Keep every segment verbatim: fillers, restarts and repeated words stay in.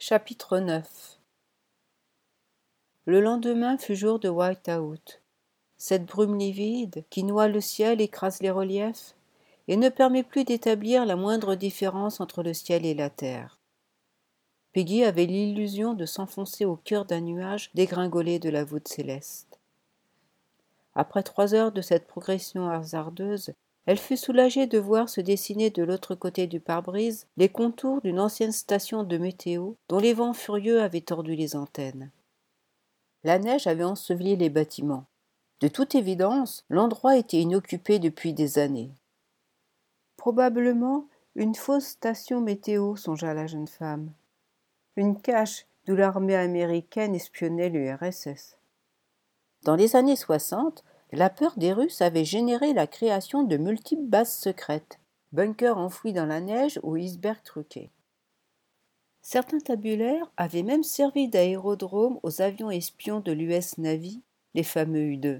Chapitre neuf. Le lendemain fut jour de white-out. Cette brume livide qui noie le ciel écrase les reliefs et ne permet plus d'établir la moindre différence entre le ciel et la terre. Peggy avait l'illusion de s'enfoncer au cœur d'un nuage dégringolé de la voûte céleste. Après trois heures de cette progression hasardeuse, elle fut soulagée de voir se dessiner de l'autre côté du pare-brise les contours d'une ancienne station de météo dont les vents furieux avaient tordu les antennes. La neige avait enseveli les bâtiments. De toute évidence, l'endroit était inoccupé depuis des années. Probablement une fausse station météo, songea la jeune femme. Une cache d'où l'armée américaine espionnait l'U R S S. Dans les années soixante, la peur des Russes avait généré la création de multiples bases secrètes, bunkers enfouis dans la neige ou icebergs truqués. Certains tabulaires avaient même servi d'aérodrome aux avions espions de l'U S Navy, les fameux U deux.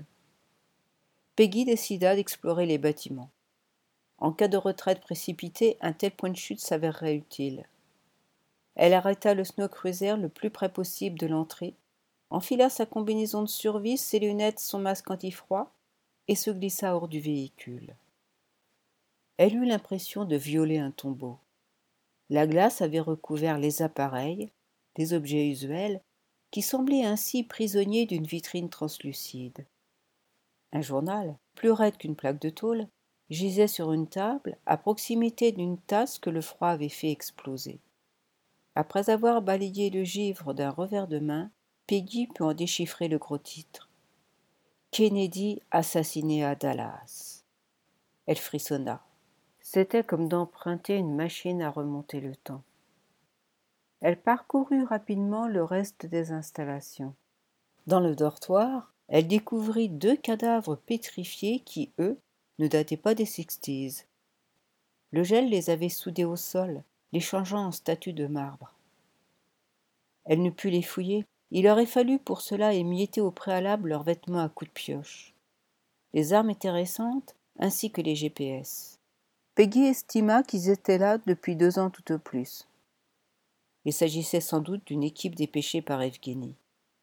Peggy décida d'explorer les bâtiments. En cas de retraite précipitée, un tel point de chute s'avérerait utile. Elle arrêta le snow cruiser le plus près possible de l'entrée, enfila sa combinaison de survie, ses lunettes, son masque anti-froid, et se glissa hors du véhicule. Elle eut l'impression de violer un tombeau. La glace avait recouvert les appareils, des objets usuels, qui semblaient ainsi prisonniers d'une vitrine translucide. Un journal, plus raide qu'une plaque de tôle, gisait sur une table à proximité d'une tasse que le froid avait fait exploser. Après avoir balayé le givre d'un revers de main, Peggy put en déchiffrer le gros titre. Kennedy assassiné à Dallas. Elle frissonna. C'était comme d'emprunter une machine à remonter le temps. Elle parcourut rapidement le reste des installations. Dans le dortoir, elle découvrit deux cadavres pétrifiés qui, eux, ne dataient pas des sixties. Le gel les avait soudés au sol, les changeant en statues de marbre. Elle ne put les fouiller. Il aurait fallu pour cela émietter au préalable leurs vêtements à coups de pioche. Les armes étaient récentes, ainsi que les G P S. Peggy estima qu'ils étaient là depuis deux ans tout au plus. Il s'agissait sans doute d'une équipe dépêchée par Evgeny.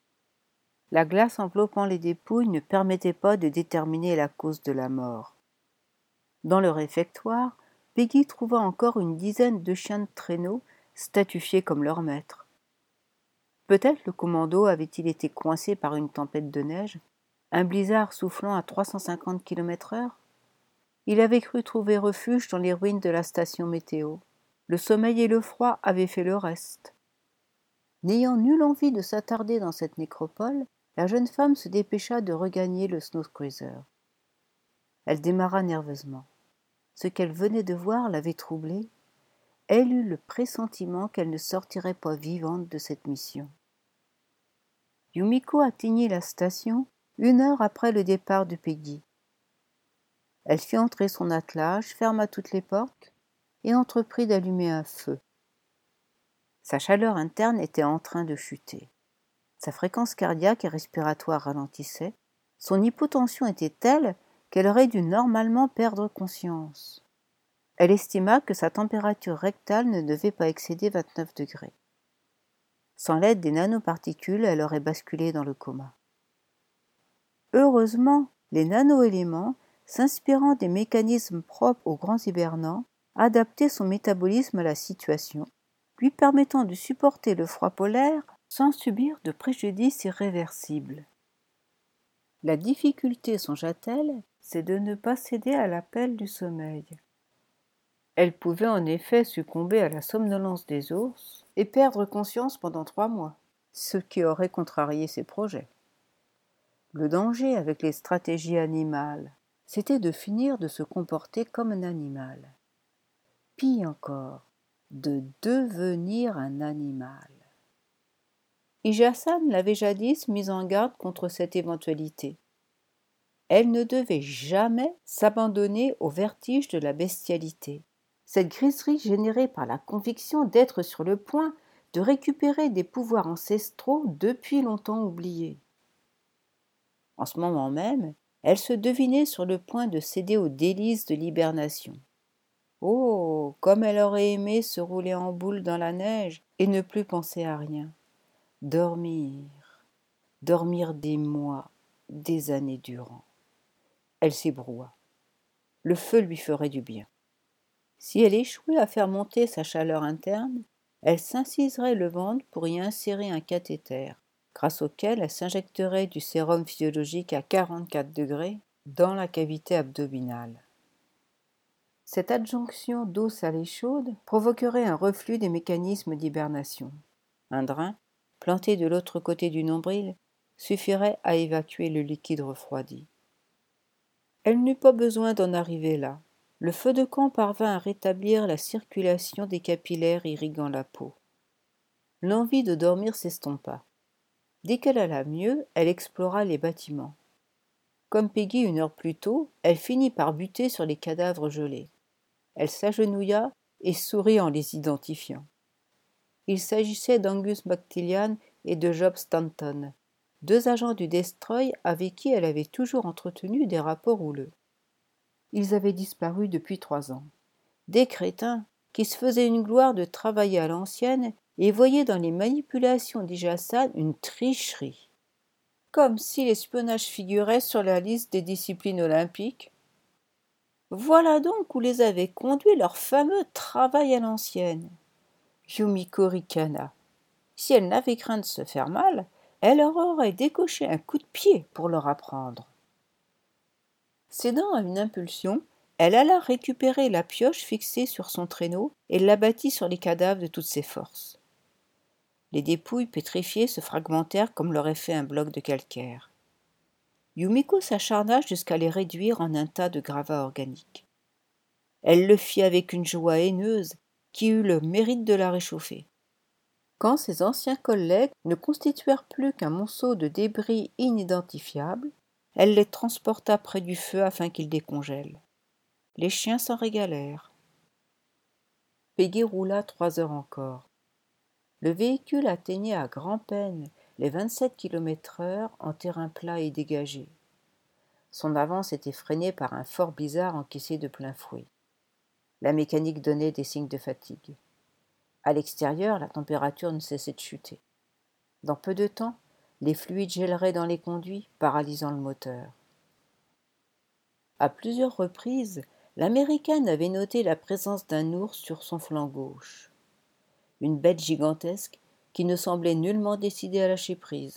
La glace enveloppant les dépouilles ne permettait pas de déterminer la cause de la mort. Dans le réfectoire, Peggy trouva encore une dizaine de chiens de traîneau statufiés comme leur maître. Peut-être le commando avait-il été coincé par une tempête de neige, un blizzard soufflant à trois cent cinquante kilomètres heure. Il avait cru trouver refuge dans les ruines de la station météo. Le sommeil et le froid avaient fait le reste. N'ayant nulle envie de s'attarder dans cette nécropole, la jeune femme se dépêcha de regagner le snow cruiser. Elle démarra nerveusement. Ce qu'elle venait de voir l'avait troublée. Elle eut le pressentiment qu'elle ne sortirait pas vivante de cette mission. Yumiko atteignit la station une heure après le départ de Peggy. Elle fit entrer son attelage, ferma toutes les portes et entreprit d'allumer un feu. Sa chaleur interne était en train de chuter. Sa fréquence cardiaque et respiratoire ralentissait. Son hypotension était telle qu'elle aurait dû normalement perdre conscience. Elle estima que sa température rectale ne devait pas excéder vingt-neuf degrés. Sans l'aide des nanoparticules, elle aurait basculé dans le coma. Heureusement, les nanoéléments, s'inspirant des mécanismes propres aux grands hibernants, adaptaient son métabolisme à la situation, lui permettant de supporter le froid polaire sans subir de préjudice irréversible. La difficulté, songea-t-elle, c'est de ne pas céder à l'appel du sommeil. Elle pouvait en effet succomber à la somnolence des ours et perdre conscience pendant trois mois, ce qui aurait contrarié ses projets. Le danger avec les stratégies animales, c'était de finir de se comporter comme un animal. Pis encore, de devenir un animal. Ijasan l'avait jadis mise en garde contre cette éventualité. Elle ne devait jamais s'abandonner au vertige de la bestialité. Cette griserie générée par la conviction d'être sur le point de récupérer des pouvoirs ancestraux depuis longtemps oubliés. En ce moment même, elle se devinait sur le point de céder aux délices de l'hibernation. Oh, comme elle aurait aimé se rouler en boule dans la neige et ne plus penser à rien. Dormir, dormir des mois, des années durant. Elle s'ébroua. Le feu lui ferait du bien. Si elle échouait à faire monter sa chaleur interne, elle s'inciserait le ventre pour y insérer un cathéter, grâce auquel elle s'injecterait du sérum physiologique à quarante-quatre degrés dans la cavité abdominale. Cette adjonction d'eau salée chaude provoquerait un reflux des mécanismes d'hibernation. Un drain, planté de l'autre côté du nombril, suffirait à évacuer le liquide refroidi. Elle n'eut pas besoin d'en arriver là. Le feu de camp parvint à rétablir la circulation des capillaires irriguant la peau. L'envie de dormir s'estompa. Dès qu'elle alla mieux, elle explora les bâtiments. Comme Peggy une heure plus tôt, elle finit par buter sur les cadavres gelés. Elle s'agenouilla et sourit en les identifiant. Il s'agissait d'Angus MacTillian et de Job Stanton, deux agents du Destroy avec qui elle avait toujours entretenu des rapports houleux. Ils avaient disparu depuis trois ans. Des crétins qui se faisaient une gloire de travailler à l'ancienne et voyaient dans les manipulations d'Ijassan une tricherie. Comme si l'espionnage figurait sur la liste des disciplines olympiques. Voilà donc où les avait conduits leur fameux travail à l'ancienne. Yumiko ricana. Si elle n'avait craint de se faire mal, elle leur aurait décoché un coup de pied pour leur apprendre. Cédant à une impulsion, elle alla récupérer la pioche fixée sur son traîneau et l'abattit sur les cadavres de toutes ses forces. Les dépouilles pétrifiées se fragmentèrent comme l'aurait fait un bloc de calcaire. Yumiko s'acharna jusqu'à les réduire en un tas de gravats organiques. Elle le fit avec une joie haineuse qui eut le mérite de la réchauffer. Quand ses anciens collègues ne constituèrent plus qu'un monceau de débris inidentifiables, elle les transporta près du feu afin qu'ils décongèlent. Les chiens s'en régalèrent. Peggy roula trois heures encore. Le véhicule atteignait à grand-peine les vingt-sept kilomètres heure en terrain plat et dégagé. Son avance était freinée par un fort blizzard encaissé de plein fouet. La mécanique donnait des signes de fatigue. À l'extérieur, la température ne cessait de chuter. Dans peu de temps, les fluides gèleraient dans les conduits, paralysant le moteur. À plusieurs reprises, l'Américaine avait noté la présence d'un ours sur son flanc gauche. Une bête gigantesque qui ne semblait nullement décidée à lâcher prise.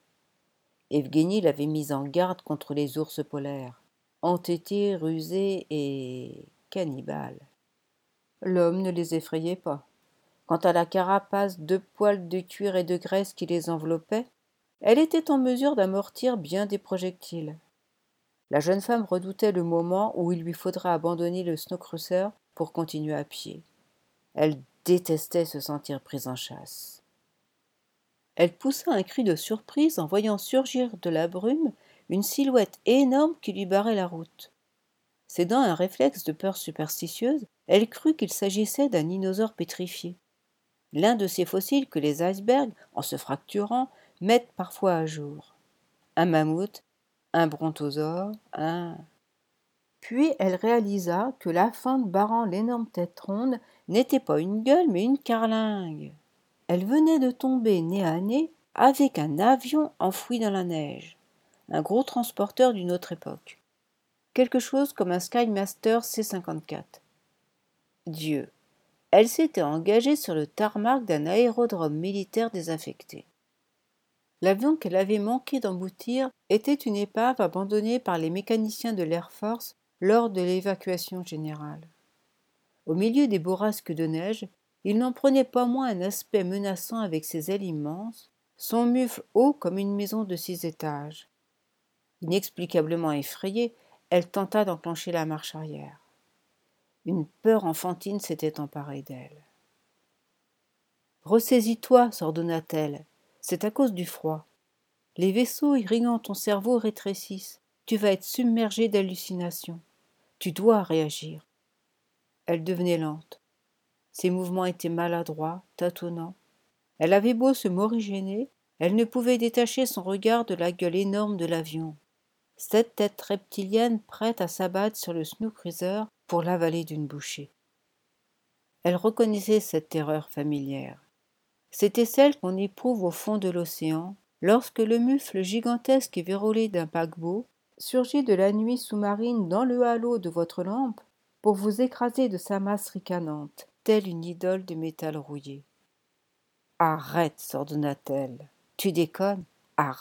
Evgeny l'avait mise en garde contre les ours polaires, entêtés, rusés et cannibales. L'homme ne les effrayait pas. Quant à la carapace de poils de cuir et de graisse qui les enveloppait, elle était en mesure d'amortir bien des projectiles. La jeune femme redoutait le moment où il lui faudrait abandonner le snowcruiser pour continuer à pied. Elle détestait se sentir prise en chasse. Elle poussa un cri de surprise en voyant surgir de la brume une silhouette énorme qui lui barrait la route. Cédant à un réflexe de peur superstitieuse, elle crut qu'il s'agissait d'un dinosaure pétrifié. L'un de ces fossiles que les icebergs, en se fracturant, mettent parfois à jour. Un mammouth, un brontosaure, un... Puis elle réalisa que la fente barrant l'énorme tête ronde n'était pas une gueule, mais une carlingue. Elle venait de tomber nez à nez avec un avion enfoui dans la neige, un gros transporteur d'une autre époque. Quelque chose comme un Skymaster C cinquante-quatre. Dieu! Elle s'était engagée sur le tarmac d'un aérodrome militaire désaffecté. L'avion qu'elle avait manqué d'emboutir était une épave abandonnée par les mécaniciens de l'Air Force lors de l'évacuation générale. Au milieu des bourrasques de neige, il n'en prenait pas moins un aspect menaçant avec ses ailes immenses, son mufle haut comme une maison de six étages. Inexplicablement effrayée, elle tenta d'enclencher la marche arrière. Une peur enfantine s'était emparée d'elle. « Ressaisis-toi, s'ordonna-t-elle. C'est à cause du froid. Les vaisseaux irriguant ton cerveau rétrécissent. Tu vas être submergé d'hallucinations. Tu dois réagir. » Elle devenait lente. Ses mouvements étaient maladroits, tâtonnants. Elle avait beau se morigéner, elle ne pouvait détacher son regard de la gueule énorme de l'avion. Cette tête reptilienne prête à s'abattre sur le snowcruiser pour l'avaler d'une bouchée. Elle reconnaissait cette terreur familière. C'était celle qu'on éprouve au fond de l'océan, lorsque le mufle gigantesque et vérolé d'un paquebot surgit de la nuit sous-marine dans le halo de votre lampe pour vous écraser de sa masse ricanante, telle une idole de métal rouillé. « Arrête !» s'ordonna-t-elle. « Tu déconnes ? Arrête !»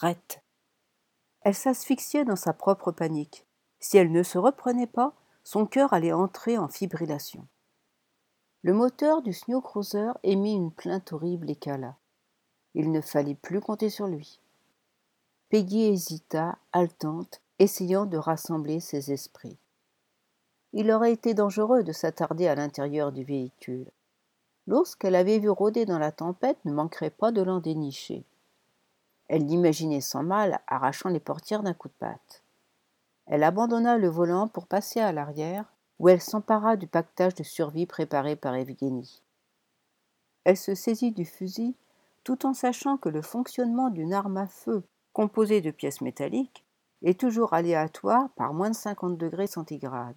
Elle s'asphyxiait dans sa propre panique. Si elle ne se reprenait pas, son cœur allait entrer en fibrillation. Le moteur du Snow Cruiser émit une plainte horrible et cala. Il ne fallait plus compter sur lui. Peggy hésita, haletante, essayant de rassembler ses esprits. Il aurait été dangereux de s'attarder à l'intérieur du véhicule. L'ours qu'elle avait vu rôder dans la tempête ne manquerait pas de l'en dénicher. Elle l'imaginait sans mal arrachant les portières d'un coup de patte. Elle abandonna le volant pour passer à l'arrière, où elle s'empara du pactage de survie préparé par Evgeny. Elle se saisit du fusil, tout en sachant que le fonctionnement d'une arme à feu, composée de pièces métalliques, est toujours aléatoire par moins de cinquante degrés centigrades.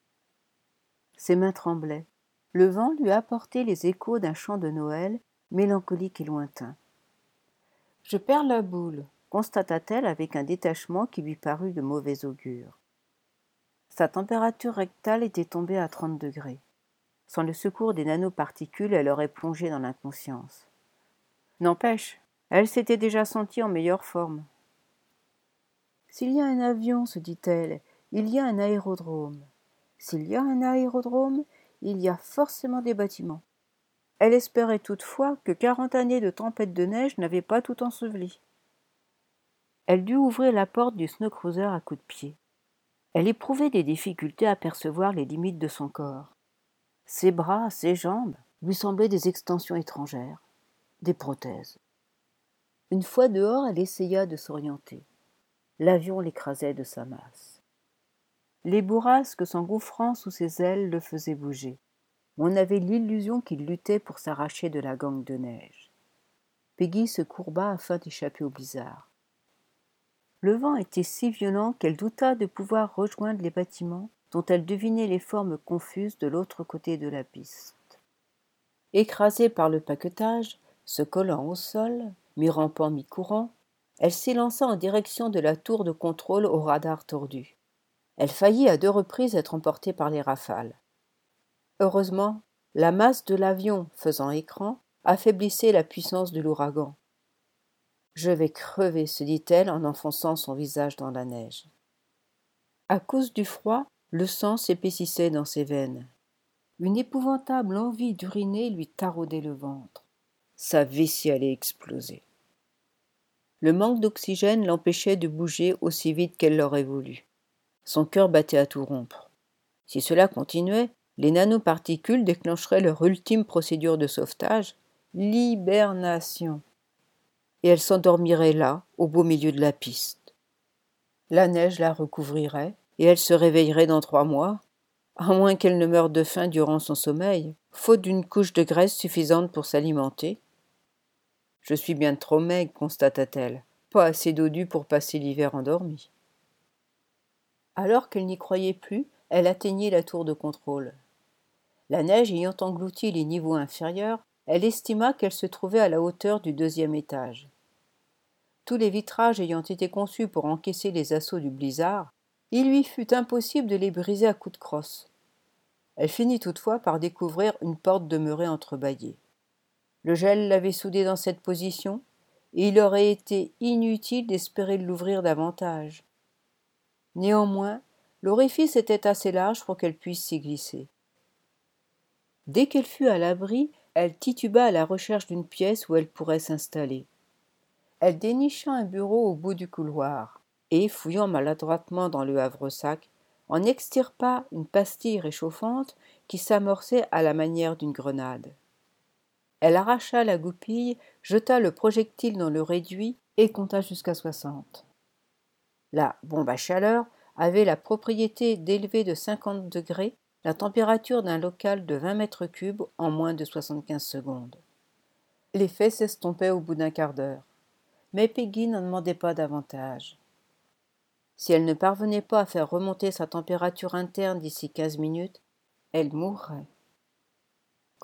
Ses mains tremblaient. Le vent lui apportait les échos d'un chant de Noël, mélancolique et lointain. « Je perds la boule », constata-t-elle avec un détachement qui lui parut de mauvais augure. Sa température rectale était tombée à trente degrés. Sans le secours des nanoparticules, elle aurait plongé dans l'inconscience. N'empêche, elle s'était déjà sentie en meilleure forme. « S'il y a un avion, se dit-elle, il y a un aérodrome. S'il y a un aérodrome, il y a forcément des bâtiments. » Elle espérait toutefois que quarante années de tempête de neige n'avaient pas tout enseveli. Elle dut ouvrir la porte du Snow Cruiser à coups de pied. Elle éprouvait des difficultés à percevoir les limites de son corps. Ses bras, ses jambes lui semblaient des extensions étrangères, des prothèses. Une fois dehors, elle essaya de s'orienter. L'avion l'écrasait de sa masse. Les bourrasques s'engouffrant sous ses ailes le faisaient bouger. On avait l'illusion qu'il luttait pour s'arracher de la gangue de neige. Peggy se courba afin d'échapper au blizzard. Le vent était si violent qu'elle douta de pouvoir rejoindre les bâtiments dont elle devinait les formes confuses de l'autre côté de la piste. Écrasée par le paquetage, se collant au sol, mi-rampant, mi-courant, elle s'élança en direction de la tour de contrôle au radar tordu. Elle faillit à deux reprises être emportée par les rafales. Heureusement, la masse de l'avion, faisant écran, affaiblissait la puissance de l'ouragan. « Je vais crever », se dit-elle en enfonçant son visage dans la neige. À cause du froid, le sang s'épaississait dans ses veines. Une épouvantable envie d'uriner lui taraudait le ventre. Sa vessie allait exploser. Le manque d'oxygène l'empêchait de bouger aussi vite qu'elle l'aurait voulu. Son cœur battait à tout rompre. Si cela continuait, les nanoparticules déclencheraient leur ultime procédure de sauvetage, l'hibernation. Et elle s'endormirait là, au beau milieu de la piste. La neige la recouvrirait, et elle se réveillerait dans trois mois, à moins qu'elle ne meure de faim durant son sommeil, faute d'une couche de graisse suffisante pour s'alimenter. « Je suis bien trop maigre, constata-t-elle, pas assez dodue pour passer l'hiver endormie. » Alors qu'elle n'y croyait plus, elle atteignit la tour de contrôle. La neige ayant englouti les niveaux inférieurs, elle estima qu'elle se trouvait à la hauteur du deuxième étage. Tous les vitrages ayant été conçus pour encaisser les assauts du blizzard, il lui fut impossible de les briser à coups de crosse. Elle finit toutefois par découvrir une porte demeurée entrebâillée. Le gel l'avait soudée dans cette position, et il aurait été inutile d'espérer l'ouvrir davantage. Néanmoins, l'orifice était assez large pour qu'elle puisse s'y glisser. Dès qu'elle fut à l'abri, elle tituba à la recherche d'une pièce où elle pourrait s'installer. Elle dénicha un bureau au bout du couloir et, fouillant maladroitement dans le havresac, en extirpa une pastille réchauffante qui s'amorçait à la manière d'une grenade. Elle arracha la goupille, jeta le projectile dans le réduit et compta jusqu'à soixante. La bombe à chaleur avait la propriété d'élever de cinquante degrés la température d'un local de vingt mètres cubes en moins de soixante-quinze secondes. L'effet s'estompait au bout d'un quart d'heure. Mais Peggy n'en demandait pas davantage. Si elle ne parvenait pas à faire remonter sa température interne d'ici quinze minutes, elle mourrait.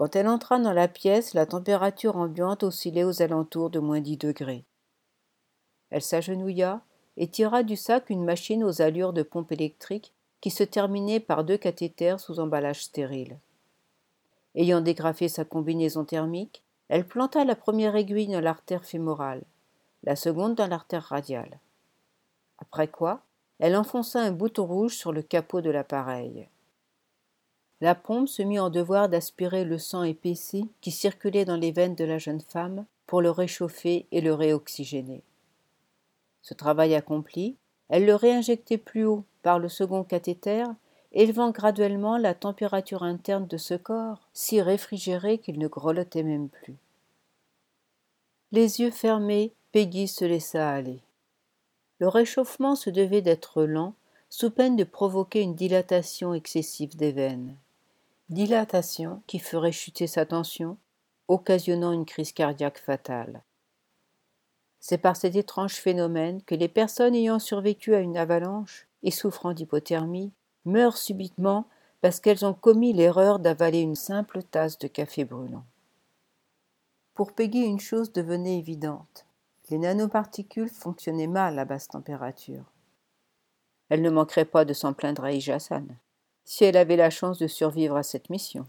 Quand elle entra dans la pièce, la température ambiante oscillait aux alentours de moins dix degrés. Elle s'agenouilla et tira du sac une machine aux allures de pompe électrique qui se terminait par deux cathéters sous emballage stérile. Ayant dégrafé sa combinaison thermique, elle planta la première aiguille dans l'artère fémorale, la seconde dans l'artère radiale. Après quoi, elle enfonça un bouton rouge sur le capot de l'appareil. La pompe se mit en devoir d'aspirer le sang épaissi qui circulait dans les veines de la jeune femme pour le réchauffer et le réoxygéner. Ce travail accompli, elle le réinjectait plus haut par le second cathéter, élevant graduellement la température interne de ce corps, si réfrigéré qu'il ne grelottait même plus. Les yeux fermés, Peggy se laissa aller. Le réchauffement se devait d'être lent, sous peine de provoquer une dilatation excessive des veines. Dilatation qui ferait chuter sa tension, occasionnant une crise cardiaque fatale. C'est par cet étrange phénomène que les personnes ayant survécu à une avalanche et souffrant d'hypothermie meurent subitement parce qu'elles ont commis l'erreur d'avaler une simple tasse de café brûlant. Pour Peggy, une chose devenait évidente. Les nanoparticules fonctionnaient mal à basse température. Elle ne manquerait pas de s'en plaindre à Ijasan, si elle avait la chance de survivre à cette mission.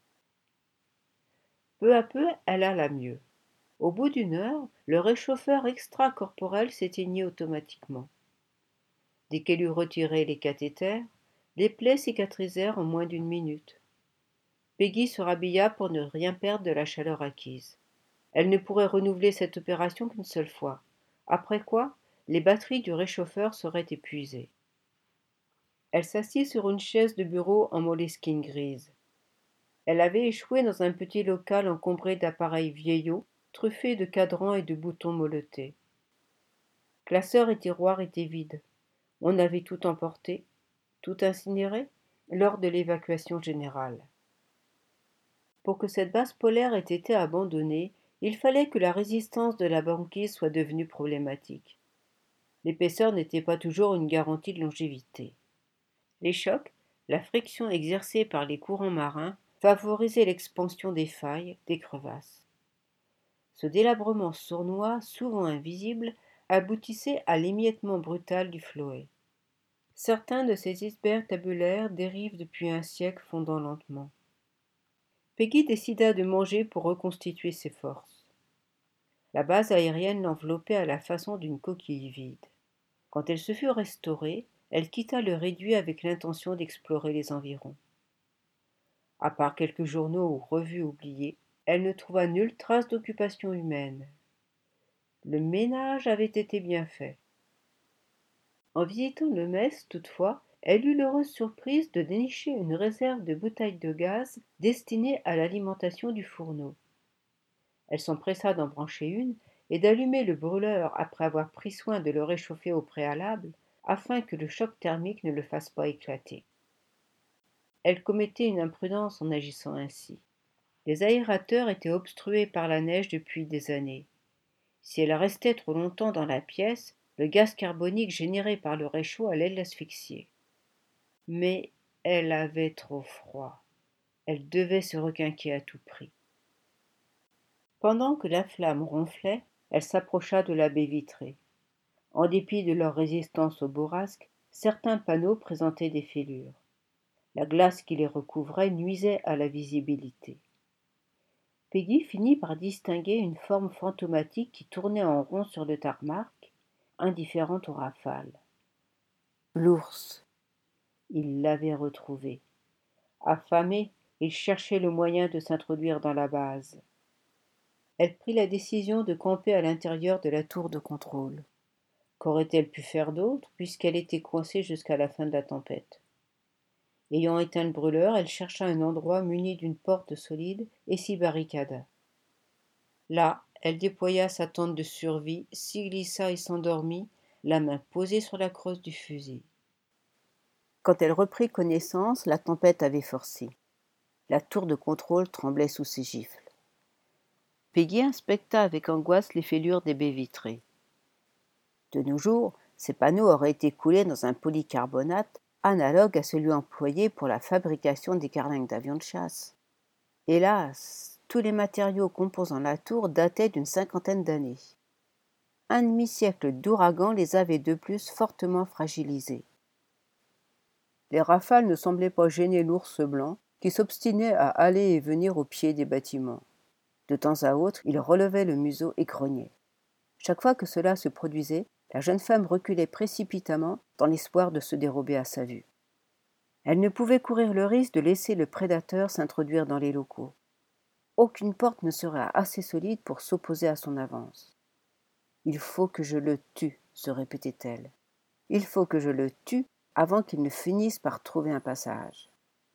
Peu à peu, elle alla mieux. Au bout d'une heure, le réchauffeur extracorporel s'éteignit automatiquement. Dès qu'elle eut retiré les cathéters, les plaies cicatrisèrent en moins d'une minute. Peggy se rhabilla pour ne rien perdre de la chaleur acquise. Elle ne pourrait renouveler cette opération qu'une seule fois, après quoi les batteries du réchauffeur seraient épuisées. Elle s'assit sur une chaise de bureau en moleskine grise. Elle avait échoué dans un petit local encombré d'appareils vieillots, truffés de cadrans et de boutons molletés. Classeurs et tiroirs étaient vides. On avait tout emporté, tout incinéré, lors de l'évacuation générale. Pour que cette base polaire ait été abandonnée, il fallait que la résistance de la banquise soit devenue problématique. L'épaisseur n'était pas toujours une garantie de longévité. Les chocs, la friction exercée par les courants marins, favorisaient l'expansion des failles, des crevasses. Ce délabrement sournois, souvent invisible, aboutissait à l'émiettement brutal du Floé. Certains de ces icebergs tabulaires dérivent depuis un siècle fondant lentement. Peggy décida de manger pour reconstituer ses forces. La base aérienne l'enveloppait à la façon d'une coquille vide. Quand elle se fut restaurée, elle quitta le réduit avec l'intention d'explorer les environs. À part quelques journaux ou revues oubliées, elle ne trouva nulle trace d'occupation humaine. Le ménage avait été bien fait. En visitant le mess, toutefois, elle eut l'heureuse surprise de dénicher une réserve de bouteilles de gaz destinées à l'alimentation du fourneau. Elle s'empressa d'en brancher une et d'allumer le brûleur après avoir pris soin de le réchauffer au préalable, afin que le choc thermique ne le fasse pas éclater. Elle commettait une imprudence en agissant ainsi. Les aérateurs étaient obstrués par la neige depuis des années. Si elle restait trop longtemps dans la pièce, le gaz carbonique généré par le réchaud allait l'asphyxier. Mais elle avait trop froid. Elle devait se requinquer à tout prix. Pendant que la flamme ronflait, elle s'approcha de la baie vitrée. En dépit de leur résistance au bourrasque, certains panneaux présentaient des fêlures. La glace qui les recouvrait nuisait à la visibilité. Peggy finit par distinguer une forme fantomatique qui tournait en rond sur le tarmac, indifférente aux rafales. L'ours. Il l'avait retrouvé. Affamé, il cherchait le moyen de s'introduire dans la base. Elle prit la décision de camper à l'intérieur de la tour de contrôle. Qu'aurait-elle pu faire d'autre, puisqu'elle était coincée jusqu'à la fin de la tempête? Ayant éteint le brûleur, elle chercha un endroit muni d'une porte solide et s'y barricada. Là, elle déploya sa tente de survie, s'y glissa et s'endormit, la main posée sur la crosse du fusil. Quand elle reprit connaissance, la tempête avait forci. La tour de contrôle tremblait sous ses gifles. Peggy inspecta avec angoisse les fêlures des baies vitrées. De nos jours, ces panneaux auraient été coulés dans un polycarbonate analogue à celui employé pour la fabrication des carlingues d'avions de chasse. Hélas, tous les matériaux composant la tour dataient d'une cinquantaine d'années. Un demi-siècle d'ouragan les avait de plus fortement fragilisés. Les rafales ne semblaient pas gêner l'ours blanc, qui s'obstinait à aller et venir au pied des bâtiments. De temps à autre, il relevait le museau et grognait. Chaque fois que cela se produisait, la jeune femme reculait précipitamment dans l'espoir de se dérober à sa vue. Elle ne pouvait courir le risque de laisser le prédateur s'introduire dans les locaux. Aucune porte ne serait assez solide pour s'opposer à son avance. « Il faut que je le tue », se répétait-elle. « Il faut que je le tue avant qu'il ne finisse par trouver un passage. »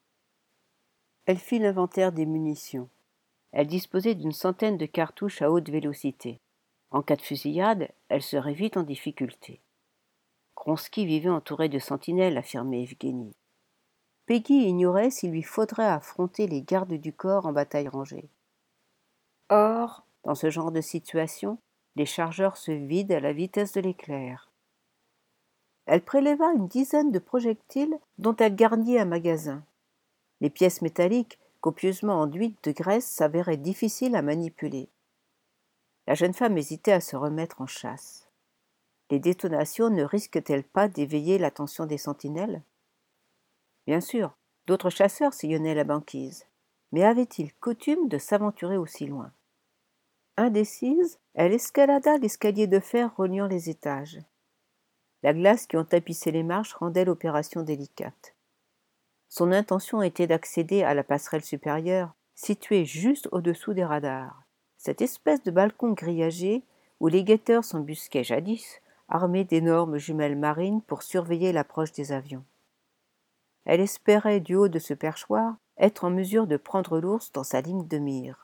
Elle fit l'inventaire des munitions. Elle disposait d'une centaine de cartouches à haute vélocité. En cas de fusillade, elle serait vite en difficulté. Kronsky vivait entouré de sentinelles, affirmait Evgeny. Peggy ignorait s'il lui faudrait affronter les gardes du corps en bataille rangée. Or, dans ce genre de situation, les chargeurs se vident à la vitesse de l'éclair. Elle préleva une dizaine de projectiles dont elle garnit un magasin. Les pièces métalliques, copieusement enduites de graisse, s'avéraient difficiles à manipuler. La jeune femme hésitait à se remettre en chasse. Les détonations ne risquent-elles pas d'éveiller l'attention des sentinelles ? Bien sûr, d'autres chasseurs sillonnaient la banquise, mais avaient-ils coutume de s'aventurer aussi loin ? Indécise, elle escalada l'escalier de fer reliant les étages. La glace qui en tapissait les marches rendait l'opération délicate. Son intention était d'accéder à la passerelle supérieure, située juste au-dessous des radars, cette espèce de balcon grillagé où les guetteurs s'embusquaient jadis, armés d'énormes jumelles marines pour surveiller l'approche des avions. Elle espérait, du haut de ce perchoir, être en mesure de prendre l'ours dans sa ligne de mire.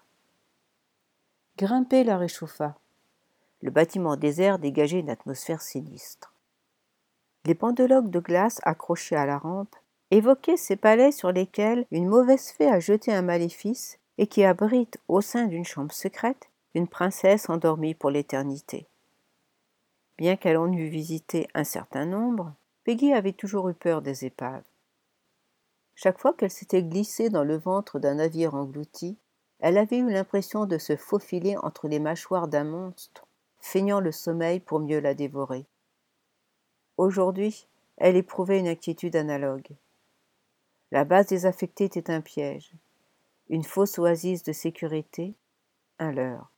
Grimper la réchauffa. Le bâtiment désert dégageait une atmosphère sinistre. Les pendeloques de glace accrochés à la rampe évoquaient ces palais sur lesquels une mauvaise fée a jeté un maléfice et qui abritent, au sein d'une chambre secrète, une princesse endormie pour l'éternité. Bien qu'elle en eût visité un certain nombre, Peggy avait toujours eu peur des épaves. Chaque fois qu'elle s'était glissée dans le ventre d'un navire englouti, elle avait eu l'impression de se faufiler entre les mâchoires d'un monstre, feignant le sommeil pour mieux la dévorer. Aujourd'hui, elle éprouvait une inquiétude analogue. La base désaffectée était un piège, une fausse oasis de sécurité, un leurre.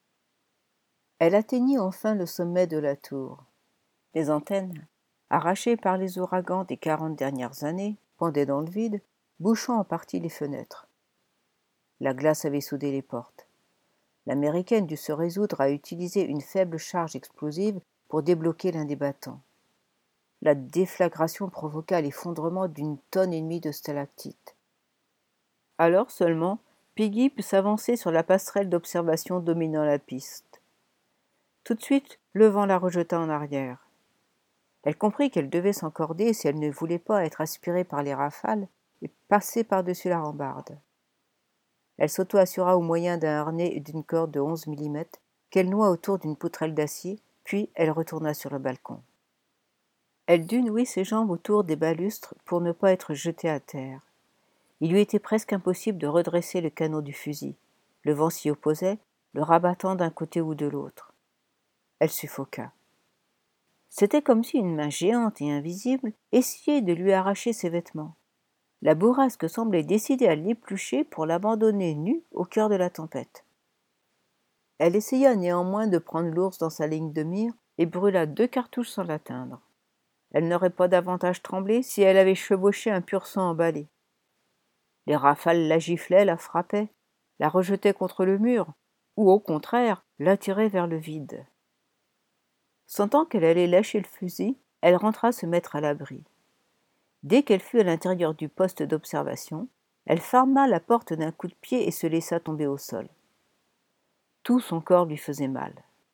Elle atteignit enfin le sommet de la tour. Les antennes, arrachées par les ouragans des quarante dernières années, pendaient dans le vide, bouchant en partie les fenêtres. La glace avait soudé les portes. L'Américaine dut se résoudre à utiliser une faible charge explosive pour débloquer l'un des battants. La déflagration provoqua l'effondrement d'une tonne et demie de stalactites. Alors seulement, Peggy put s'avancer sur la passerelle d'observation dominant la piste. Tout de suite, le vent la rejeta en arrière. Elle comprit qu'elle devait s'encorder si elle ne voulait pas être aspirée par les rafales et passer par-dessus la rambarde. Elle s'auto-assura au moyen d'un harnais et d'une corde de onze millimètres qu'elle noua autour d'une poutrelle d'acier, puis elle retourna sur le balcon. Elle dut nouer ses jambes autour des balustres pour ne pas être jetée à terre. Il lui était presque impossible de redresser le canon du fusil. Le vent s'y opposait, le rabattant d'un côté ou de l'autre. Elle suffoqua. C'était comme si une main géante et invisible essayait de lui arracher ses vêtements. La bourrasque semblait décidée à l'éplucher pour l'abandonner nue au cœur de la tempête. Elle essaya néanmoins de prendre l'ours dans sa ligne de mire et brûla deux cartouches sans l'atteindre. Elle n'aurait pas davantage tremblé si elle avait chevauché un pur sang emballé. Les rafales la giflaient, la frappaient, la rejetaient contre le mur, ou au contraire, l'attiraient vers le vide. Sentant qu'elle allait lâcher le fusil, elle rentra se mettre à l'abri. Dès qu'elle fut à l'intérieur du poste d'observation, elle ferma la porte d'un coup de pied et se laissa tomber au sol. Tout son corps lui faisait mal.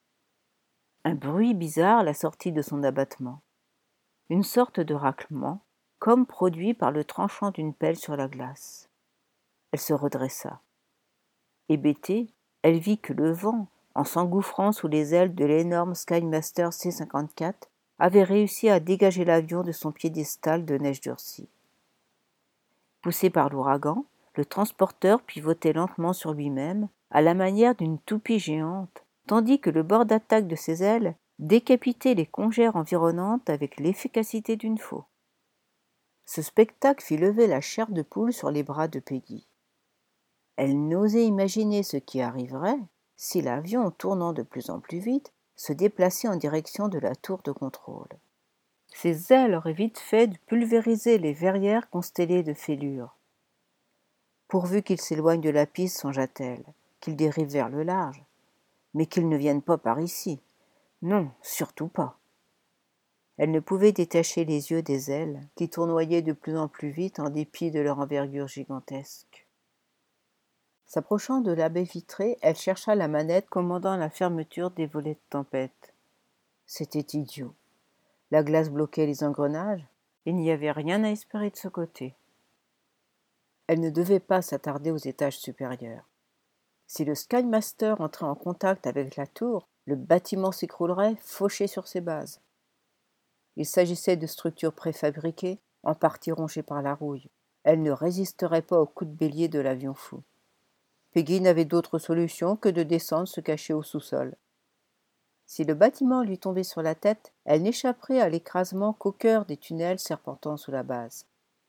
Un bruit bizarre la sortit de son abattement. Une sorte de raclement, comme produit par le tranchant d'une pelle sur la glace. Elle se redressa. Hébétée, elle vit que le vent, en s'engouffrant sous les ailes de l'énorme Skymaster C cinquante-quatre, avait réussi à dégager l'avion de son piédestal de neige durcie. Poussée par l'ouragan, le transporteur pivotait lentement sur lui-même, à la manière d'une toupie géante, tandis que le bord d'attaque de ses ailes décapitait les congères environnantes avec l'efficacité d'une faux. Ce spectacle fit lever la chair de poule sur les bras de Peggy. Elle n'osait imaginer ce qui arriverait si l'avion, tournant de plus en plus vite, se déplaçait en direction de la tour de contrôle. Ses ailes auraient vite fait de pulvériser les verrières constellées de fêlures. Pourvu qu'il s'éloigne de la piste, songea-t-elle, qu'il dérive vers le large, mais qu'il ne vienne pas par ici. Non, surtout pas. Elle ne pouvait détacher les yeux des ailes, qui tournoyaient de plus en plus vite en dépit de leur envergure gigantesque. S'approchant de la baie vitrée, elle chercha la manette commandant la fermeture des volets de tempête. C'était idiot. La glace bloquait les engrenages, il n'y avait rien à espérer de ce côté. Elle ne devait pas s'attarder aux étages supérieurs. Si le Skymaster entrait en contact avec la tour, le bâtiment s'écroulerait, fauché sur ses bases. Il s'agissait de structures préfabriquées, en partie rongées par la rouille. Elles ne résisteraient pas aux coups de bélier de l'avion fou. Peggy n'avait d'autre solution que de descendre se cacher au sous-sol. Si le bâtiment lui tombait sur la tête, elle n'échapperait à l'écrasement qu'au cœur des tunnels serpentant sous la base.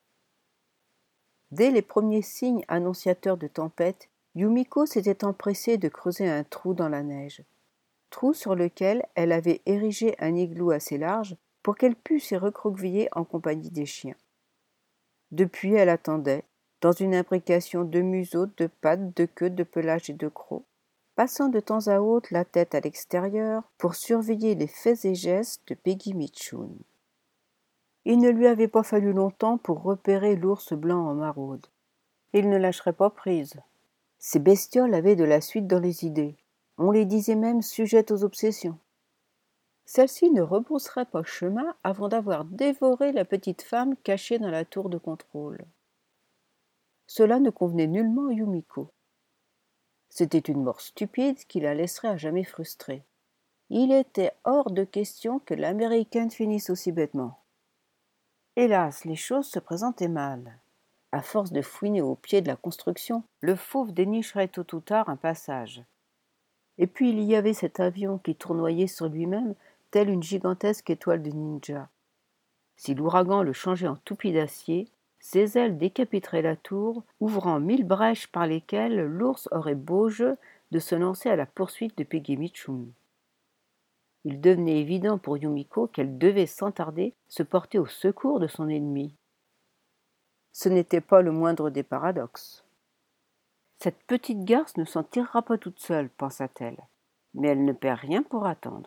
Dès les premiers signes annonciateurs de tempête, Yumiko s'était empressée de creuser un trou dans la neige. Trou sur lequel elle avait érigé un igloo assez large pour qu'elle pût s'y recroqueviller en compagnie des chiens. Depuis, elle attendait, dans une imbrication de museaux, de pattes, de queues, de pelage et de crocs, passant de temps à autre la tête à l'extérieur pour surveiller les faits et gestes de Peggy Mitchum. Il ne lui avait pas fallu longtemps pour repérer l'ours blanc en maraude. Il ne lâcherait pas prise. Ces bestioles avaient de la suite dans les idées. On les disait même sujettes aux obsessions. Celle-ci ne rebrousserait pas chemin avant d'avoir dévoré la petite femme cachée dans la tour de contrôle. Cela ne convenait nullement à Yumiko. C'était une mort stupide qui la laisserait à jamais frustrée. Il était hors de question que l'Américaine finisse aussi bêtement. Hélas, les choses se présentaient mal. À force de fouiner au pied de la construction, le fauve dénicherait tôt ou tard un passage. Et puis il y avait cet avion qui tournoyait sur lui-même, telle une gigantesque étoile de ninja. Si l'ouragan le changeait en toupie d'acier, ses ailes décapiteraient la tour, ouvrant mille brèches par lesquelles l'ours aurait beau jeu de se lancer à la poursuite de Peggy Mitchum. Il devenait évident pour Yumiko qu'elle devait sans tarder se porter au secours de son ennemi. Ce n'était pas le moindre des paradoxes. Cette petite garce ne s'en tirera pas toute seule, pensa-t-elle, mais elle ne perd rien pour attendre.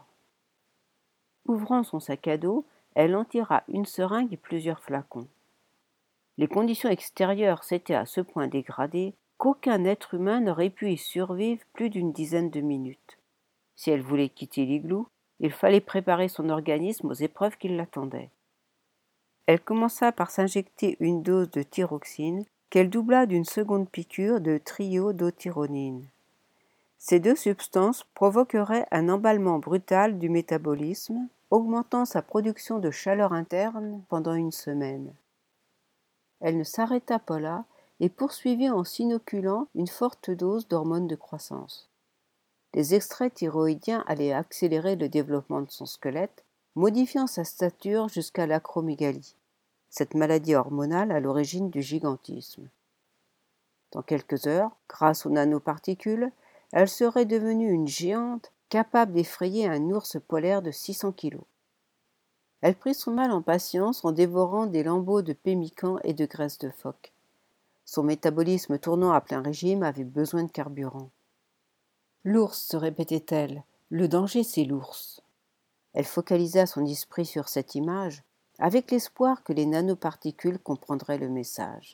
Ouvrant son sac à dos, elle en tira une seringue et plusieurs flacons. Les conditions extérieures s'étaient à ce point dégradées qu'aucun être humain n'aurait pu y survivre plus d'une dizaine de minutes. Si elle voulait quitter l'igloo, il fallait préparer son organisme aux épreuves qui l'attendaient. Elle commença par s'injecter une dose de thyroxine qu'elle doubla d'une seconde piqûre de triiodothyronine. Ces deux substances provoqueraient un emballement brutal du métabolisme, augmentant sa production de chaleur interne pendant une semaine. Elle ne s'arrêta pas là et poursuivit en s'inoculant une forte dose d'hormones de croissance. Les extraits thyroïdiens allaient accélérer le développement de son squelette, modifiant sa stature jusqu'à l'acromégalie, cette maladie hormonale à l'origine du gigantisme. Dans quelques heures, grâce aux nanoparticules, elle serait devenue une géante capable d'effrayer un ours polaire de six cents kilos. Elle prit son mal en patience en dévorant des lambeaux de pemmican et de graisse de phoque. Son métabolisme tournant à plein régime avait besoin de carburant. L'ours, se répétait-elle, le danger c'est l'ours. Elle focalisa son esprit sur cette image, avec l'espoir que les nanoparticules comprendraient le message.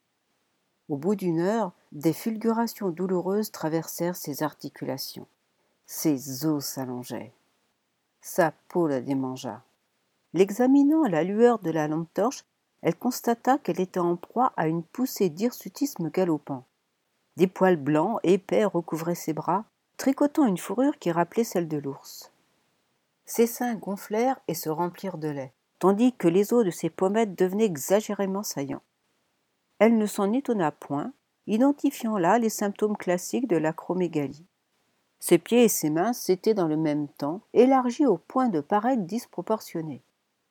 Au bout d'une heure, des fulgurations douloureuses traversèrent ses articulations. Ses os s'allongeaient. Sa peau la démangea. L'examinant à la lueur de la lampe torche, elle constata qu'elle était en proie à une poussée d'hirsutisme galopant. Des poils blancs, épais, recouvraient ses bras, tricotant une fourrure qui rappelait celle de l'ours. Ses seins gonflèrent et se remplirent de lait, tandis que les os de ses pommettes devenaient exagérément saillants. Elle ne s'en étonna point, identifiant là les symptômes classiques de l'acromégalie. Ses pieds et ses mains s'étaient dans le même temps élargis au point de paraître disproportionnés.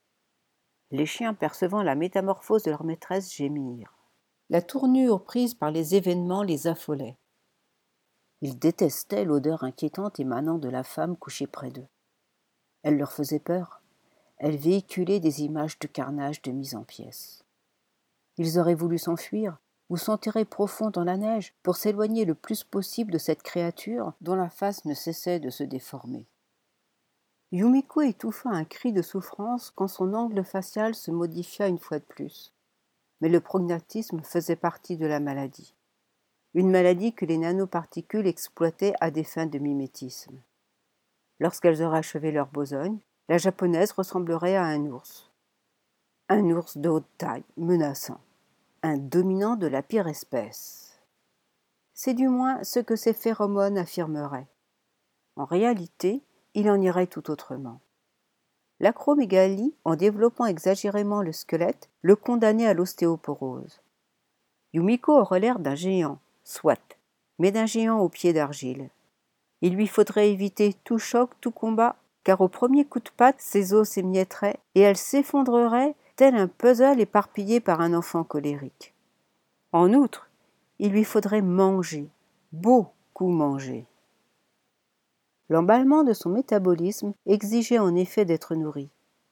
Les chiens, percevant la métamorphose de leur maîtresse, gémirent. La tournure prise par les événements les affolait. Ils détestaient l'odeur inquiétante émanant de la femme couchée près d'eux. Elle leur faisait peur. Elle véhiculait des images de carnage de mise en pièces. Ils auraient voulu s'enfuir ou s'enterrer profond dans la neige pour s'éloigner le plus possible de cette créature dont la face ne cessait de se déformer. Yumiko étouffa un cri de souffrance quand son angle facial se modifia une fois de plus. Mais le prognathisme faisait partie de la maladie. Une maladie que les nanoparticules exploitaient à des fins de mimétisme. Lorsqu'elles auraient achevé leur besogne, la japonaise ressemblerait à un ours. Un ours de haute taille, menaçant. Un dominant de la pire espèce. C'est du moins ce que ces phéromones affirmeraient. En réalité, il en irait tout autrement. L'acromégalie, en développant exagérément le squelette, le condamnait à l'ostéoporose. Yumiko aurait l'air d'un géant, soit, mais d'un géant aux pieds d'argile. Il lui faudrait éviter tout choc, tout combat, car au premier coup de patte, ses os s'émietteraient et elle s'effondrerait tel un puzzle éparpillé par un enfant colérique. En outre, il lui faudrait manger, beaucoup manger. L'emballement de son métabolisme exigeait en effet d'être nourrie.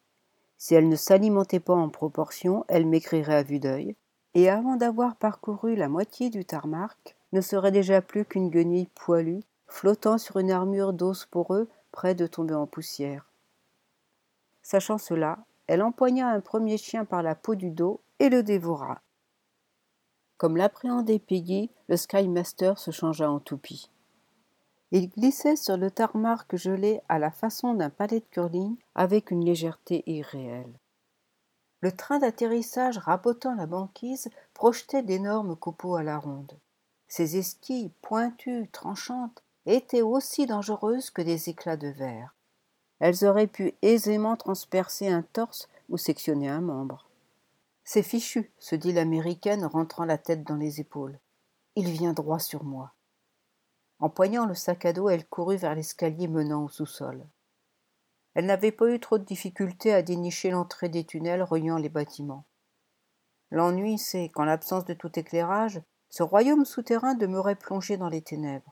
Si elle ne s'alimentait pas en proportion, elle maigrirait à vue d'œil, et avant d'avoir parcouru la moitié du tarmac, ne serait déjà plus qu'une guenille poilue, flottant sur une armure d'os poreux près de tomber en poussière. Sachant cela, elle empoigna un premier chien par la peau du dos et le dévora. Comme l'appréhendait Peggy, le Skymaster se changea en toupie. Il glissait sur le tarmac gelé à la façon d'un palais de curling avec une légèreté irréelle. Le train d'atterrissage rabotant la banquise projetait d'énormes copeaux à la ronde. Ces esquilles pointues, tranchantes, étaient aussi dangereuses que des éclats de verre. Elles auraient pu aisément transpercer un torse ou sectionner un membre. « C'est fichu, se dit l'américaine rentrant la tête dans les épaules. Il vient droit sur moi. Empoignant le sac à dos, elle courut vers l'escalier menant au sous-sol. Elle n'avait pas eu trop de difficulté à dénicher l'entrée des tunnels reliant les bâtiments. L'ennui, c'est qu'en l'absence de tout éclairage, ce royaume souterrain demeurait plongé dans les ténèbres.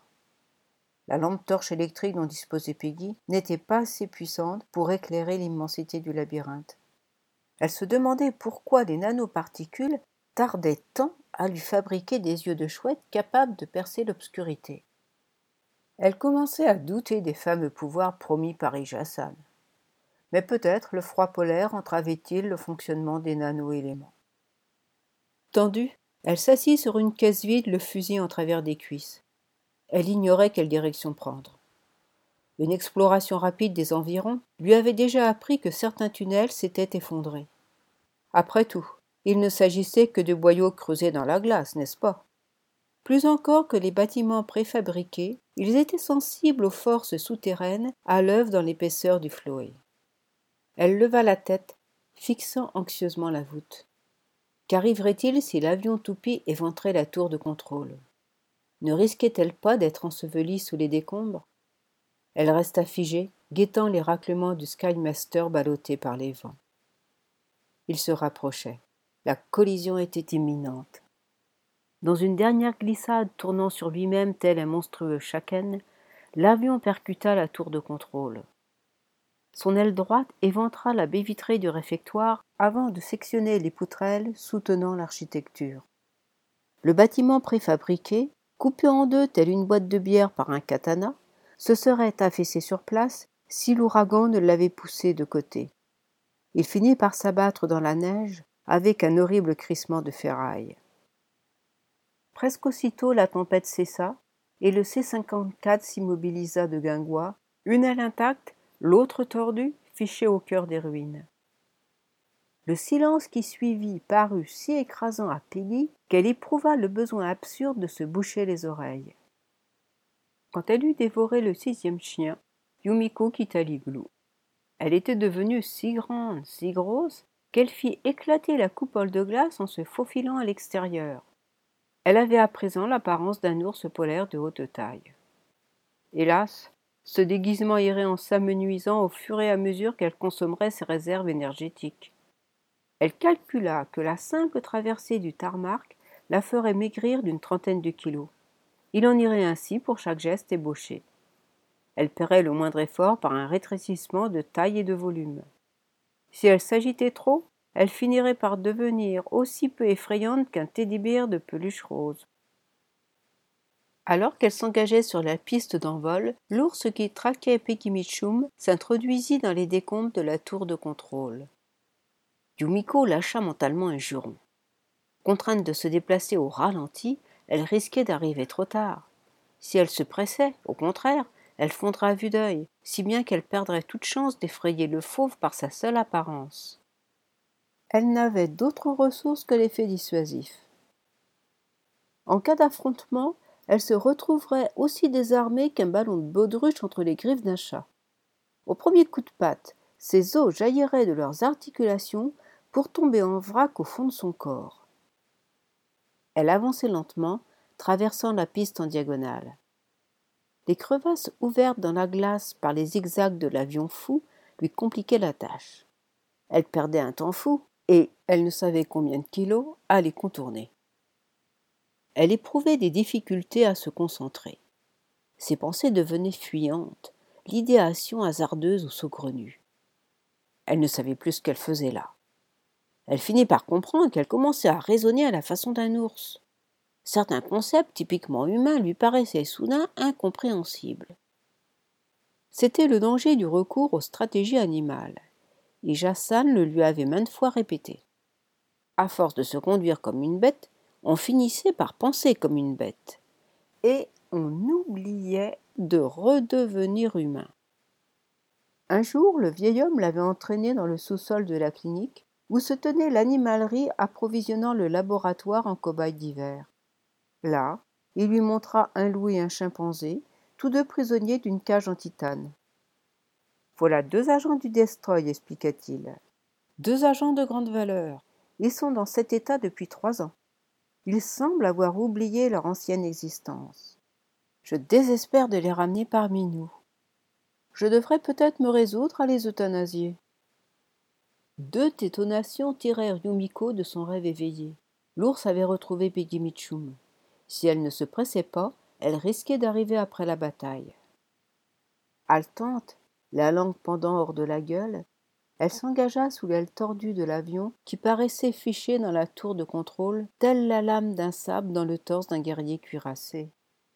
La lampe torche électrique dont disposait Peggy n'était pas assez puissante pour éclairer l'immensité du labyrinthe. Elle se demandait pourquoi les nanoparticules tardaient tant à lui fabriquer des yeux de chouette capables de percer l'obscurité. Elle commençait à douter des fameux pouvoirs promis par Ija-san. Mais peut-être le froid polaire entravait-il le fonctionnement des nano-éléments. Tendue, elle s'assit sur une caisse vide, le fusil en travers des cuisses. Elle ignorait quelle direction prendre. Une exploration rapide des environs lui avait déjà appris que certains tunnels s'étaient effondrés. Après tout, il ne s'agissait que de boyaux creusés dans la glace, n'est-ce pas ? Plus encore que les bâtiments préfabriqués, ils étaient sensibles aux forces souterraines à l'œuvre dans l'épaisseur du Floé. Elle leva la tête, fixant anxieusement la voûte. Qu'arriverait-il si l'avion toupie éventrait la tour de contrôle ? Ne risquait-elle pas d'être ensevelie sous les décombres ? Elle resta figée, guettant les raclements du Skymaster ballotté par les vents. Il se rapprochait. La collision était imminente. Dans une dernière glissade tournant sur lui-même tel un monstrueux shaken, l'avion percuta la tour de contrôle. Son aile droite éventra la baie vitrée du réfectoire avant de sectionner les poutrelles soutenant l'architecture. Le bâtiment préfabriqué, coupé en deux telle une boîte de bière par un katana, se serait affaissé sur place si l'ouragan ne l'avait poussé de côté. Il finit par s'abattre dans la neige avec un horrible crissement de ferraille. Presque aussitôt la tempête cessa et le C cinquante-quatre s'immobilisa de guingois, une aile intacte, l'autre tordue, fichée au cœur des ruines. Le silence qui suivit parut si écrasant à Peggy qu'elle éprouva le besoin absurde de se boucher les oreilles. Quand elle eut dévoré le sixième chien, Yumiko quitta l'igloo. Elle était devenue si grande, si grosse, qu'elle fit éclater la coupole de glace en se faufilant à l'extérieur. Elle avait à présent l'apparence d'un ours polaire de haute taille. Hélas, ce déguisement irait en s'amenuisant au fur et à mesure qu'elle consommerait ses réserves énergétiques. Elle calcula que la simple traversée du tarmac la ferait maigrir d'une trentaine de kilos. Il en irait ainsi pour chaque geste ébauché. Elle paierait le moindre effort par un rétrécissement de taille et de volume. Si elle s'agitait trop, elle finirait par devenir aussi peu effrayante qu'un teddy-bear de peluche rose. Alors qu'elle s'engageait sur la piste d'envol, l'ours qui traquait Peggy Mitchum s'introduisit dans les décombres de la tour de contrôle. Yumiko lâcha mentalement un juron. Contrainte de se déplacer au ralenti, elle risquait d'arriver trop tard. Si elle se pressait, au contraire, elle fondrait à vue d'œil, si bien qu'elle perdrait toute chance d'effrayer le fauve par sa seule apparence. Elle n'avait d'autre ressource que l'effet dissuasif. En cas d'affrontement, elle se retrouverait aussi désarmée qu'un ballon de baudruche entre les griffes d'un chat. Au premier coup de patte, ses os jailliraient de leurs articulations pour tomber en vrac au fond de son corps. Elle avançait lentement, traversant la piste en diagonale. Les crevasses ouvertes dans la glace par les zigzags de l'avion fou lui compliquaient la tâche. Elle perdait un temps fou, et elle ne savait combien de kilos à les contourner. Elle éprouvait des difficultés à se concentrer. Ses pensées devenaient fuyantes, l'idéation hasardeuse ou saugrenue. Elle ne savait plus ce qu'elle faisait là. Elle finit par comprendre qu'elle commençait à raisonner à la façon d'un ours. Certains concepts typiquement humains lui paraissaient soudain incompréhensibles. C'était le danger du recours aux stratégies animales, et Jassan le lui avait maintes fois répété. À force de se conduire comme une bête, on finissait par penser comme une bête, et on oubliait de redevenir humain. Un jour, le vieil homme l'avait entraîné dans le sous-sol de la clinique, où se tenait l'animalerie approvisionnant le laboratoire en cobayes d'hiver. Là, il lui montra un loup et un chimpanzé, tous deux prisonniers d'une cage en titane. « Voilà deux agents du Destroy, expliqua-t-il. Deux agents de grande valeur. Ils sont dans cet état depuis trois ans. Ils semblent avoir oublié leur ancienne existence. Je désespère de les ramener parmi nous. Je devrais peut-être me résoudre à les euthanasier. » Deux détonations tirèrent Yumiko de son rêve éveillé. L'ours avait retrouvé Peggy Mitchum. Si elle ne se pressait pas, elle risquait d'arriver après la bataille. Haletante, la langue pendant hors de la gueule, elle s'engagea sous l'aile tordue de l'avion qui paraissait fichée dans la tour de contrôle, telle la lame d'un sabre dans le torse d'un guerrier cuirassé.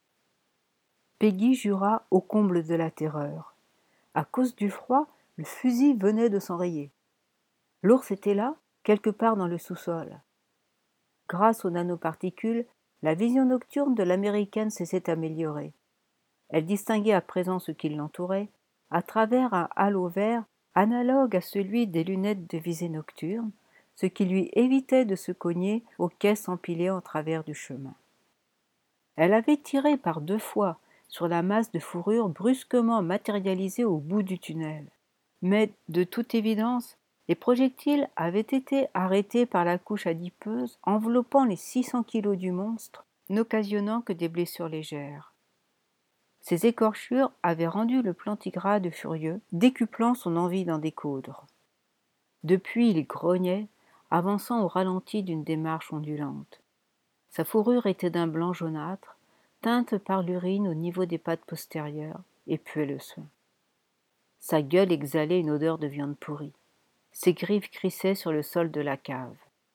Peggy jura au comble de la terreur. À cause du froid, le fusil venait de s'enrayer. L'ours était là, quelque part dans le sous-sol. Grâce aux nanoparticules, la vision nocturne de l'américaine s'était améliorée. Elle distinguait à présent ce qui l'entourait, à travers un halo vert analogue à celui des lunettes de visée nocturne, ce qui lui évitait de se cogner aux caisses empilées en travers du chemin. Elle avait tiré par deux fois sur la masse de fourrure brusquement matérialisée au bout du tunnel. Mais, de toute évidence, les projectiles avaient été arrêtés par la couche adipeuse enveloppant les six cents kilos du monstre, n'occasionnant que des blessures légères. Ces écorchures avaient rendu le plantigrade furieux, décuplant son envie d'en découdre. Depuis, il grognait, avançant au ralenti d'une démarche ondulante. Sa fourrure était d'un blanc jaunâtre, teinte par l'urine au niveau des pattes postérieures, et puait le soin. Sa gueule exhalait une odeur de viande pourrie. Ses griffes crissaient sur le sol de la cave.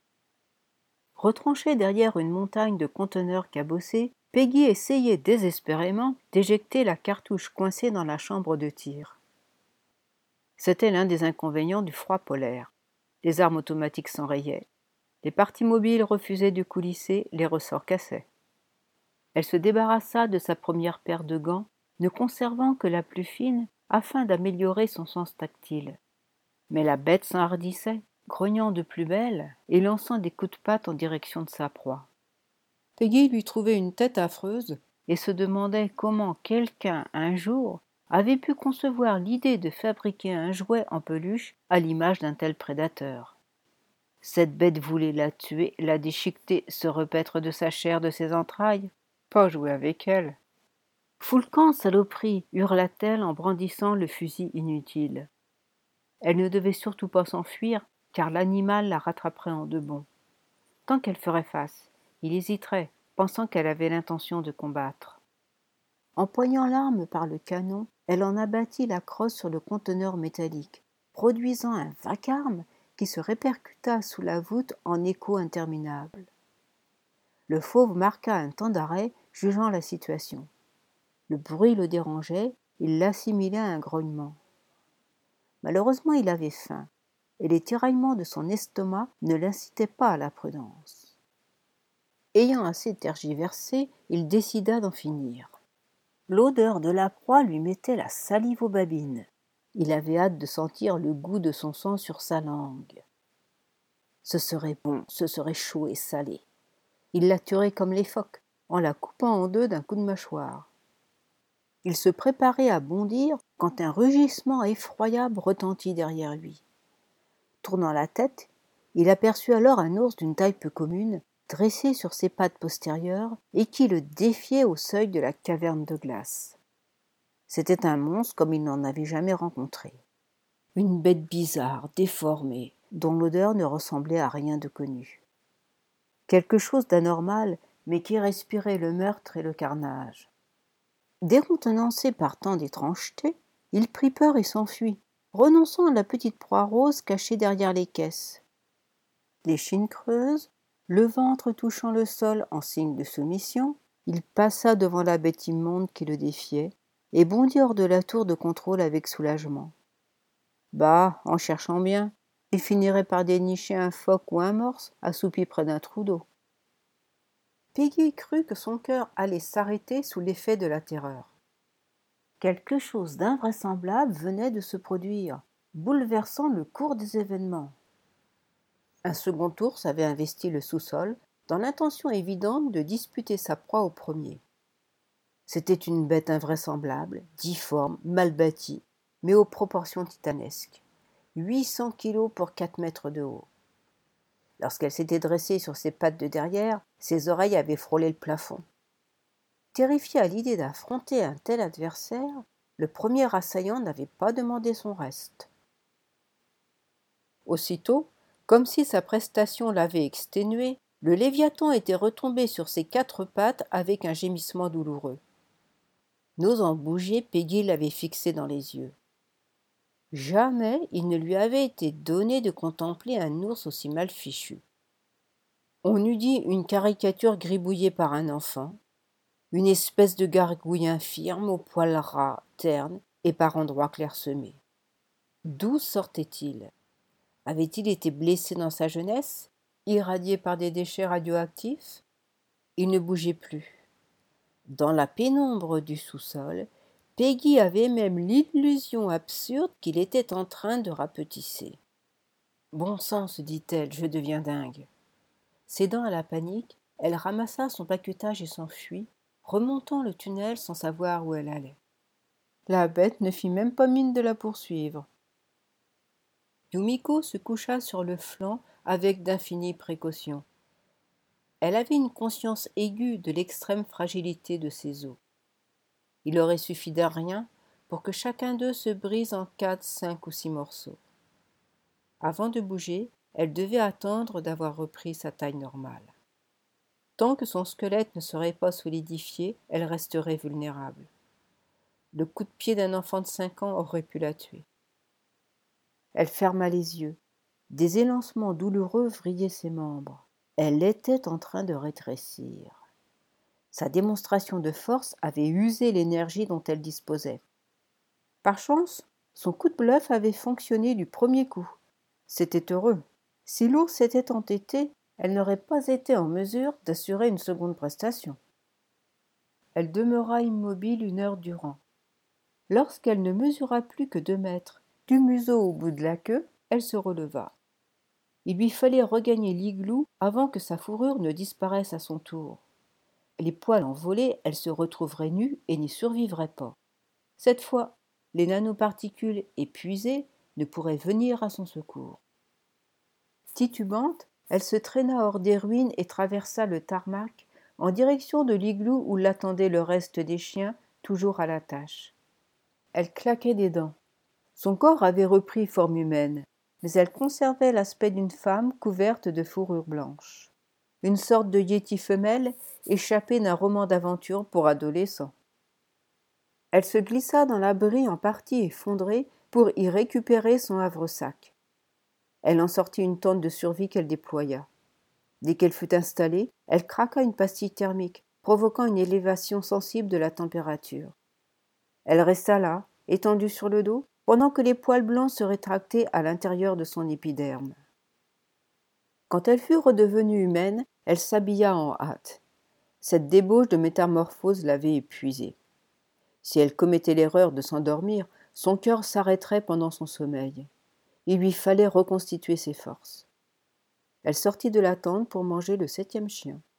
Retranchée derrière une montagne de conteneurs cabossés, Peggy essayait désespérément d'éjecter la cartouche coincée dans la chambre de tir. C'était l'un des inconvénients du froid polaire. Les armes automatiques s'enrayaient. Les parties mobiles refusaient de coulisser, les ressorts cassaient. Elle se débarrassa de sa première paire de gants, ne conservant que la plus fine afin d'améliorer son sens tactile. Mais la bête s'enhardissait, grognant de plus belle et lançant des coups de patte en direction de sa proie. Peggy lui trouvait une tête affreuse et se demandait comment quelqu'un, un jour, avait pu concevoir l'idée de fabriquer un jouet en peluche à l'image d'un tel prédateur. Cette bête voulait la tuer, la déchiqueter, se repaître de sa chair, de ses entrailles. Pas jouer avec elle. « Fous le camp, saloperie !» hurla-t-elle en brandissant le fusil inutile. Elle ne devait surtout pas s'enfuir, car l'animal la rattraperait en deux bonds. Tant qu'elle ferait face, il hésiterait, pensant qu'elle avait l'intention de combattre. Empoignant l'arme par le canon, elle en abattit la crosse sur le conteneur métallique, produisant un vacarme qui se répercuta sous la voûte en échos interminables. Le fauve marqua un temps d'arrêt, jugeant la situation. Le bruit le dérangeait, il l'assimilait à un grognement. Malheureusement, il avait faim, et les tiraillements de son estomac ne l'incitaient pas à la prudence. Ayant assez tergiversé, il décida d'en finir. L'odeur de la proie lui mettait la salive aux babines. Il avait hâte de sentir le goût de son sang sur sa langue. Ce serait bon, ce serait chaud et salé. Il la tuerait comme les phoques, en la coupant en deux d'un coup de mâchoire. Il se préparait à bondir quand un rugissement effroyable retentit derrière lui. Tournant la tête, il aperçut alors un ours d'une taille peu commune, dressé sur ses pattes postérieures et qui le défiait au seuil de la caverne de glace. C'était un monstre comme il n'en avait jamais rencontré. Une bête bizarre, déformée, dont l'odeur ne ressemblait à rien de connu. Quelque chose d'anormal, mais qui respirait le meurtre et le carnage. Décontenancé par tant d'étrangeté, il prit peur et s'enfuit, renonçant à la petite proie rose cachée derrière les caisses. L'échine creuse, le ventre touchant le sol en signe de soumission, il passa devant la bête immonde qui le défiait et bondit hors de la tour de contrôle avec soulagement. Bah, en cherchant bien, il finirait par dénicher un phoque ou un morse assoupi près d'un trou d'eau. Peggy crut que son cœur allait s'arrêter sous l'effet de la terreur. Quelque chose d'invraisemblable venait de se produire, bouleversant le cours des événements. Un second ours avait investi le sous-sol, dans l'intention évidente de disputer sa proie au premier. C'était une bête invraisemblable, difforme, mal bâtie, mais aux proportions titanesques. huit cents kilos pour quatre mètres de haut. Lorsqu'elle s'était dressée sur ses pattes de derrière, ses oreilles avaient frôlé le plafond. Terrifié à l'idée d'affronter un tel adversaire, le premier assaillant n'avait pas demandé son reste. Aussitôt, comme si sa prestation l'avait exténué, le Léviathan était retombé sur ses quatre pattes avec un gémissement douloureux. N'osant bouger, Peggy l'avait fixé dans les yeux. Jamais il ne lui avait été donné de contempler un ours aussi mal fichu. On eût dit une caricature gribouillée par un enfant, une espèce de gargouille infirme aux poils ras, ternes et par endroits clairsemés. D'où sortait-il? Avait-il été blessé dans sa jeunesse, irradié par des déchets radioactifs? Il ne bougeait plus. Dans la pénombre du sous-sol, Peggy avait même l'illusion absurde qu'il était en train de rapetisser. « Bon sang, se dit-elle, je deviens dingue. » Cédant à la panique, elle ramassa son paquetage et s'enfuit, remontant le tunnel sans savoir où elle allait. La bête ne fit même pas mine de la poursuivre. Yumiko se coucha sur le flanc avec d'infinies précautions. Elle avait une conscience aiguë de l'extrême fragilité de ses os. Il aurait suffi d'un rien pour que chacun d'eux se brise en quatre, cinq ou six morceaux. Avant de bouger, elle devait attendre d'avoir repris sa taille normale. Tant que son squelette ne serait pas solidifié, elle resterait vulnérable. Le coup de pied d'un enfant de cinq ans aurait pu la tuer. Elle ferma les yeux. Des élancements douloureux vrillaient ses membres. Elle était en train de rétrécir. Sa démonstration de force avait usé l'énergie dont elle disposait. Par chance, son coup de bluff avait fonctionné du premier coup. C'était heureux. Si l'ours s'était entêté, elle n'aurait pas été en mesure d'assurer une seconde prestation. Elle demeura immobile une heure durant. Lorsqu'elle ne mesura plus que deux mètres, du museau au bout de la queue, elle se releva. Il lui fallait regagner l'igloo avant que sa fourrure ne disparaisse à son tour. Les poils envolés, elle se retrouverait nue et n'y survivrait pas. Cette fois, les nanoparticules épuisées ne pourraient venir à son secours. Titubante, elle se traîna hors des ruines et traversa le tarmac en direction de l'igloo où l'attendait le reste des chiens, toujours à la tâche. Elle claquait des dents. Son corps avait repris forme humaine, mais elle conservait l'aspect d'une femme couverte de fourrure blanche. Une sorte de yéti femelle échappée d'un roman d'aventure pour adolescents. Elle se glissa dans l'abri en partie effondré pour y récupérer son havresac. Elle en sortit une tente de survie qu'elle déploya. Dès qu'elle fut installée, elle craqua une pastille thermique, provoquant une élévation sensible de la température. Elle resta là, étendue sur le dos, pendant que les poils blancs se rétractaient à l'intérieur de son épiderme. Quand elle fut redevenue humaine, elle s'habilla en hâte. Cette débauche de métamorphose l'avait épuisée. Si elle commettait l'erreur de s'endormir, son cœur s'arrêterait pendant son sommeil. Il lui fallait reconstituer ses forces. Elle sortit de la tente pour manger le septième chien.